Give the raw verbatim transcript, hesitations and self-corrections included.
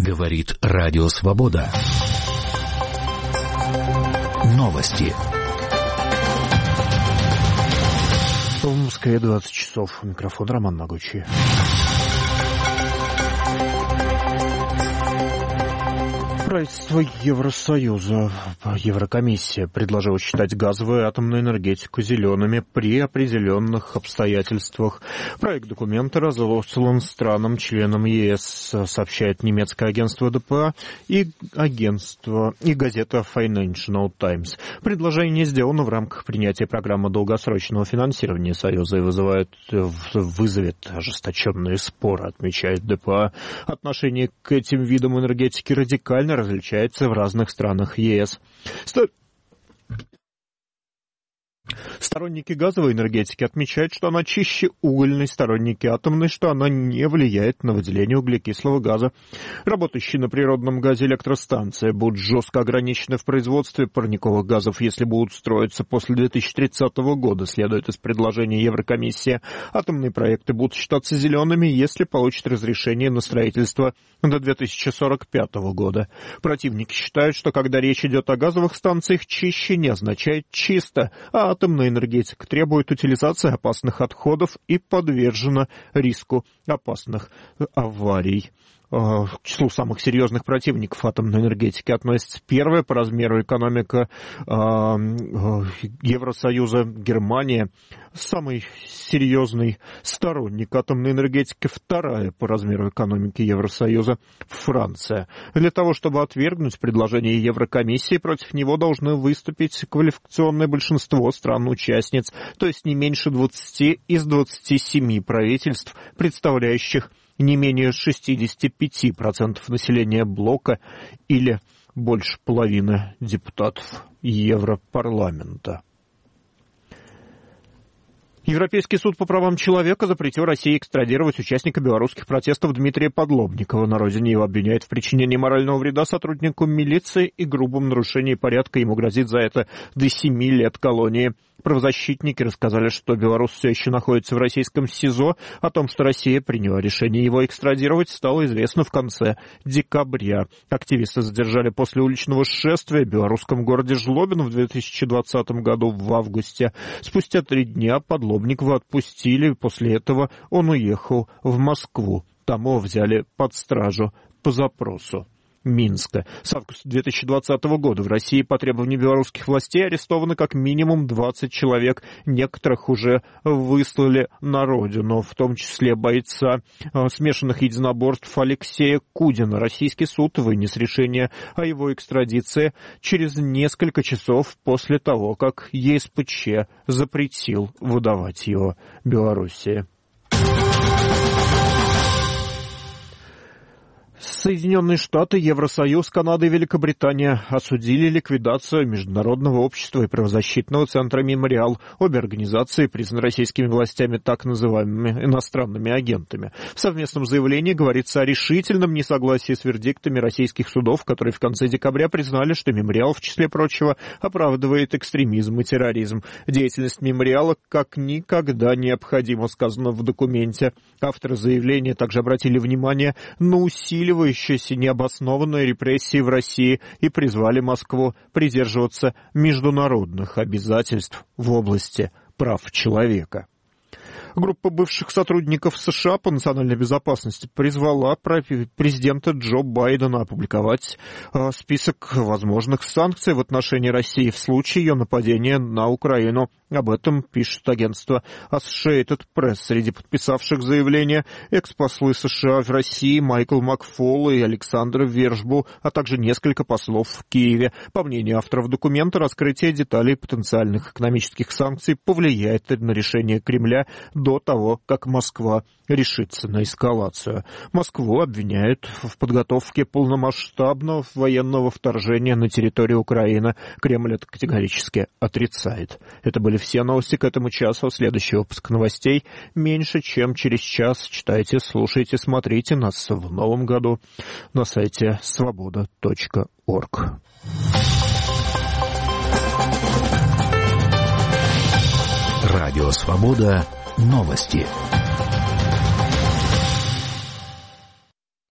Говорит Радио Свобода. Новости. В Москве двадцать часов. Микрофон Роман Могучий. Правительство Евросоюза, Еврокомиссия предложила считать газовую и атомную энергетику зелеными при определенных обстоятельствах. Проект документа разослан странам-членам ЕС, сообщает немецкое агентство ДПА и агентство и газета Financial Times. Предложение сделано в рамках принятия программы долгосрочного финансирования Союза и вызывает, вызовет ожесточенные споры, отмечает ДПА. Отношение к этим видам энергетики радикально различается в разных странах ЕС. Сторонники газовой энергетики отмечают, что она чище угольной, сторонники атомной, что она не влияет на выделение углекислого газа. Работающие на природном газе электростанции будут жестко ограничены в производстве парниковых газов, если будут строиться после две тысячи тридцатого года, следует из предложения Еврокомиссии. Атомные проекты будут считаться зелеными, если получат разрешение на строительство до две тысячи сорок пятого года. Противники считают, что когда речь идет о газовых станциях, чище не означает чисто, а атомная энергетика требует утилизации опасных отходов и подвержена риску опасных аварий. К числу самых серьезных противников атомной энергетики относится первая по размеру экономика Евросоюза Германия, самый серьезный сторонник атомной энергетики, вторая по размеру экономики Евросоюза Франция. Для того, чтобы отвергнуть предложение Еврокомиссии, против него должны выступить квалификационное большинство стран-участниц, то есть не меньше двадцати из двадцати семи правительств, представляющих не менее шестьдесят пять процентов населения блока или больше половины депутатов Европарламента. Европейский суд по правам человека запретил России экстрадировать участника белорусских протестов Дмитрия Подлобникова. На родине его обвиняют в причинении морального вреда сотруднику милиции и грубом нарушении порядка. Ему грозит за это до семи лет колонии. Правозащитники рассказали, что белорус все еще находится в российском СИЗО. О том, что Россия приняла решение его экстрадировать, стало известно в конце декабря. Активиста задержали после уличного шествия в белорусском городе Жлобино в две тысячи двадцатом году в августе. Спустя три дня Подлобникова отпустили. После этого он уехал в Москву. Там его взяли под стражу по запросу Минска. С августа две тысячи двадцатого года в России по требованию белорусских властей арестованы как минимум двадцать человек. Некоторых уже выслали на родину, в том числе бойца э, смешанных единоборств Алексея Кудина. Российский суд вынес решение о его экстрадиции через несколько часов после того, как ЕСПЧ запретил выдавать его Белоруссии. Соединенные Штаты, Евросоюз, Канада и Великобритания осудили ликвидацию Международного общества и правозащитного центра «Мемориал». Обе организации признаны российскими властями так называемыми иностранными агентами. В совместном заявлении говорится о решительном несогласии с вердиктами российских судов, которые в конце декабря признали, что «Мемориал», в числе прочего, оправдывает экстремизм и терроризм. Деятельность «Мемориала» как никогда необходима, сказано в документе. Авторы заявления также обратили внимание на усилия усиливающиеся необоснованные репрессии в России и призвали Москву придерживаться международных обязательств в области прав человека. Группа бывших сотрудников США по национальной безопасности призвала президента Джо Байдена опубликовать список возможных санкций в отношении России в случае ее нападения на Украину. Об этом пишет агентство Associated Press. Среди подписавших заявление экс-послы США в России Майкл Макфол и Александр Вершбу, а также несколько послов в Киеве. По мнению авторов документа, раскрытие деталей потенциальных экономических санкций повлияет на решение Кремля до того, как Москва решится на эскалацию. Москву обвиняют в подготовке полномасштабного военного вторжения на территорию Украины. Кремль это категорически отрицает. Это были все новости к этому часу. Следующий выпуск новостей меньше, чем через час. Читайте, слушайте, смотрите нас в новом году на сайте свобода точка орг. Радио Свобода. Новости.